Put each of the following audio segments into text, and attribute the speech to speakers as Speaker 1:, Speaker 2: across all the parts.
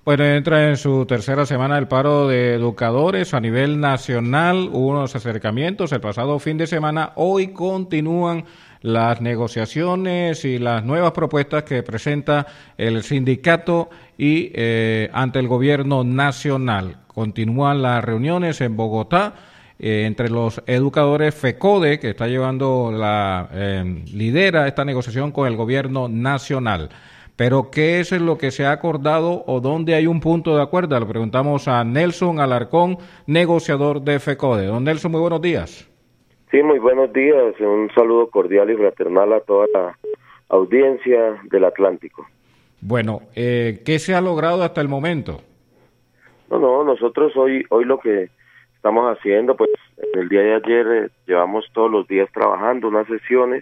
Speaker 1: Bueno, entra en su tercera semana el paro de educadores a nivel nacional. Hubo unos acercamientos el pasado fin de semana. Hoy continúan las negociaciones y las nuevas propuestas que presenta el sindicato y ante el gobierno nacional. Continúan las reuniones en Bogotá entre los educadores. FECODE, que está llevando lidera esta negociación con el gobierno nacional. Pero, ¿qué es lo que se ha acordado o dónde hay un punto de acuerdo? Le preguntamos a Nelson Alarcón, negociador de FECODE. Don Nelson, muy buenos días.
Speaker 2: Sí, muy buenos días. Un saludo cordial y fraternal a toda la audiencia del Atlántico.
Speaker 1: Bueno, ¿qué se ha logrado hasta el momento?
Speaker 2: No, nosotros hoy lo que estamos haciendo, pues en el día de ayer llevamos todos los días trabajando unas sesiones,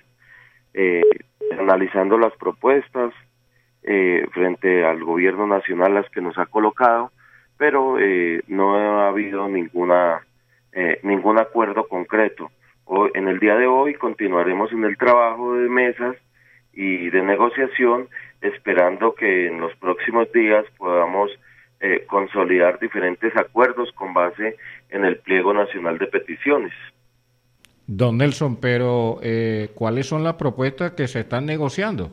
Speaker 2: analizando las propuestas, frente al gobierno nacional las que nos ha colocado, pero no ha habido ningún acuerdo concreto. En el día de hoy continuaremos en el trabajo de mesas y de negociación, esperando que en los próximos días podamos consolidar diferentes acuerdos con base en el pliego nacional de peticiones.
Speaker 1: Don Nelson, pero ¿cuáles son las propuestas que se están negociando?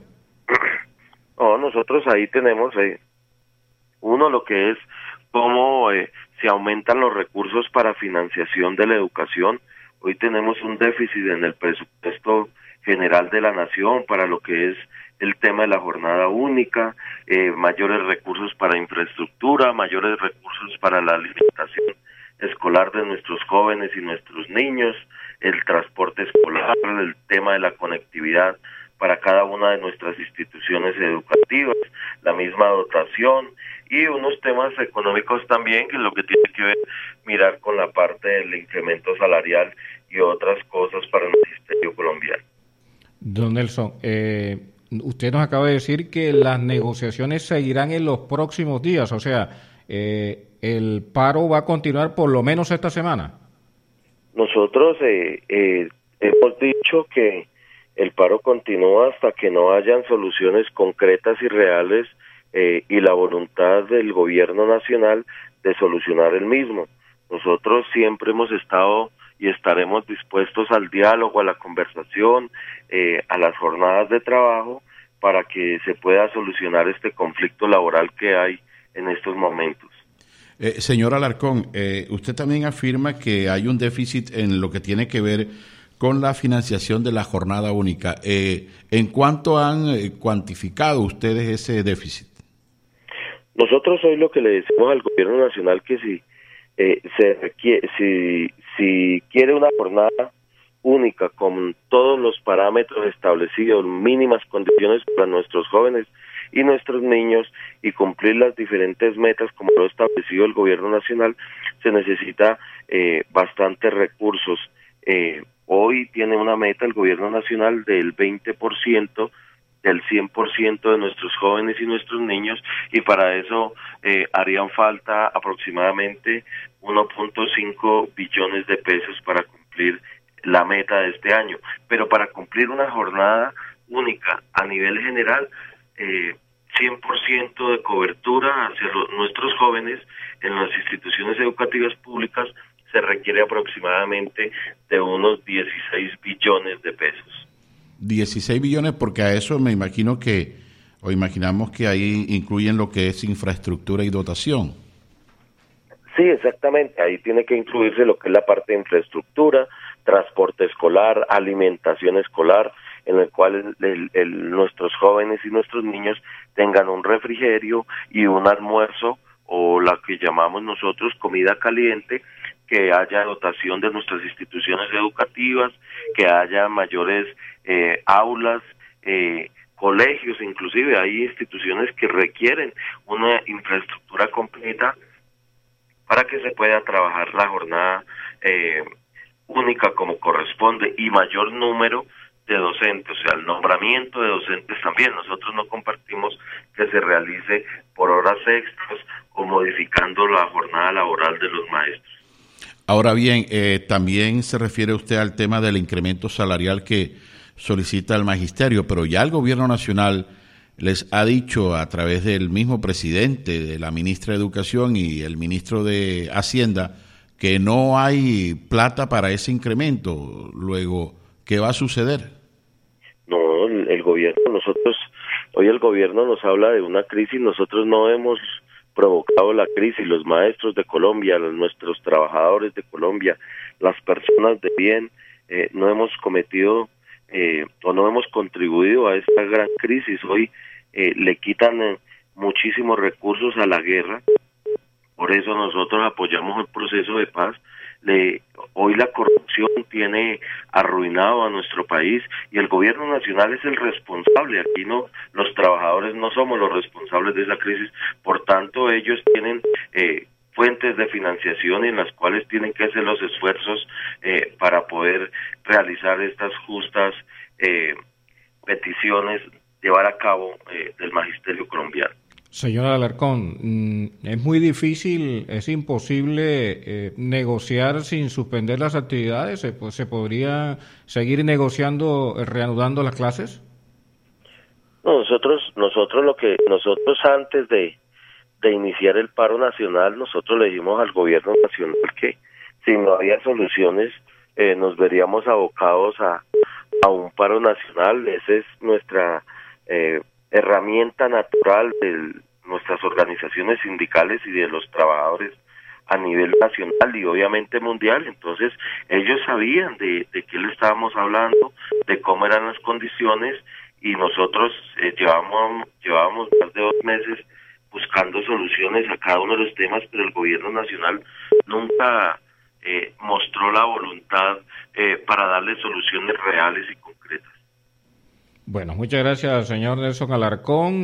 Speaker 2: Nosotros ahí tenemos uno, lo que es cómo se aumentan los recursos para financiación de la educación. Hoy tenemos un déficit en el presupuesto general de la nación para lo que es el tema de la jornada única, mayores recursos para infraestructura, mayores recursos para la alimentación escolar de nuestros jóvenes y nuestros niños, el transporte escolar, el tema de la conectividad para cada una de nuestras instituciones educativas, la misma dotación y unos temas económicos también, que es lo que tiene que ver, mirar con la parte del incremento salarial y otras cosas para el Ministerio colombiano.
Speaker 1: Don Nelson, usted nos acaba de decir que las negociaciones seguirán en los próximos días, o sea, el paro va a continuar por lo menos esta semana.
Speaker 2: Nosotros hemos dicho que el paro continúa hasta que no hayan soluciones concretas y reales y la voluntad del gobierno nacional de solucionar el mismo. Nosotros siempre hemos estado y estaremos dispuestos al diálogo, a la conversación, a las jornadas de trabajo para que se pueda solucionar este conflicto laboral que hay en estos momentos.
Speaker 3: Señor Alarcón, usted también afirma que hay un déficit en lo que tiene que ver con la financiación de la jornada única. ¿En cuánto han cuantificado ustedes ese déficit?
Speaker 2: Nosotros hoy lo que le decimos al gobierno nacional que si quiere una jornada única con todos los parámetros establecidos, mínimas condiciones para nuestros jóvenes y nuestros niños y cumplir las diferentes metas como lo ha establecido el gobierno nacional, se necesita bastantes recursos. Hoy tiene una meta el gobierno nacional del 20%, del 100% de nuestros jóvenes y nuestros niños, y para eso harían falta aproximadamente 1.5 billones de pesos para cumplir la meta de este año. Pero para cumplir una jornada única a nivel general, 100% de cobertura hacia nuestros jóvenes en las instituciones educativas públicas se requiere aproximadamente de unos 16 billones de pesos.
Speaker 3: 16 billones, porque a eso me imagino que, o imaginamos que ahí incluyen lo que es infraestructura y dotación.
Speaker 2: Sí, exactamente, ahí tiene que incluirse lo que es la parte de infraestructura, transporte escolar, alimentación escolar, en el cual nuestros jóvenes y nuestros niños tengan un refrigerio y un almuerzo, o la que llamamos nosotros comida caliente, que haya dotación de nuestras instituciones educativas, que haya mayores aulas, colegios, inclusive hay instituciones que requieren una infraestructura completa para que se pueda trabajar la jornada única como corresponde y mayor número de docentes, o sea, el nombramiento de docentes también. Nosotros no compartimos que se realice por horas extras o modificando la jornada laboral de los maestros.
Speaker 3: Ahora bien, también se refiere usted al tema del incremento salarial que solicita el magisterio, pero ya el gobierno nacional les ha dicho a través del mismo presidente, de la ministra de Educación y el ministro de Hacienda, que no hay plata para ese incremento. Luego, ¿qué va a suceder?
Speaker 2: No, el gobierno, hoy el gobierno nos habla de una crisis, nosotros no hemos provocado la crisis, los maestros de Colombia, nuestros trabajadores de Colombia, las personas de bien, no hemos cometido o no hemos contribuido a esta gran crisis. Hoy le quitan muchísimos recursos a la guerra, por eso nosotros apoyamos el proceso de paz. Hoy la corrupción tiene arruinado a nuestro país y el gobierno nacional es el responsable. Aquí no, los trabajadores no somos los responsables de esa crisis. Por tanto, ellos tienen fuentes de financiación en las cuales tienen que hacer los esfuerzos para poder realizar estas justas peticiones, llevar a cabo del magisterio colombiano.
Speaker 1: Señora Alarcón, es muy difícil, es imposible negociar sin suspender las actividades. ¿Se podría seguir negociando, reanudando las clases?
Speaker 2: No, nosotros antes de iniciar el paro nacional, nosotros le dijimos al gobierno nacional que si no había soluciones, nos veríamos abocados a un paro nacional. Esa es nuestra herramienta natural de nuestras organizaciones sindicales y de los trabajadores a nivel nacional y obviamente mundial. Entonces ellos sabían de qué le estábamos hablando, de cómo eran las condiciones, y nosotros llevábamos más de 2 meses buscando soluciones a cada uno de los temas, pero el gobierno nacional nunca mostró la voluntad para darle soluciones reales y concretas.
Speaker 1: Bueno, muchas gracias, señor Nelson Alarcón.